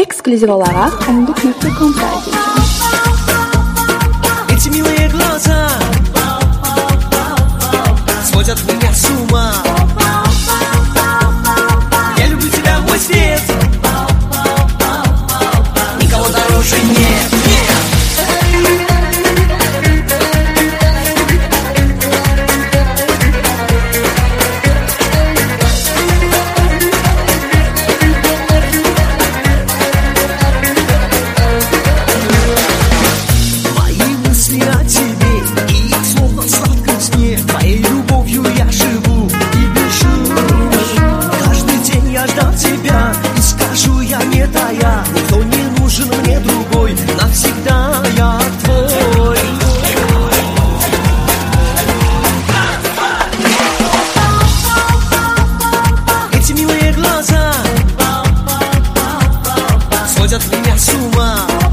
Эксклюзив olarak onluk.com sayfasında. Эти милые глаза сводят меня с ума. Я люблю тебя, мой свет. Никого дороже нет. О тебе, и словно в сладком сне твоей любовью я живу и дышу. Каждый день я ждал тебя, и скажу я не тая, никто не нужен мне другой, навсегда я твой. Эти милые глаза сводят меня с ума.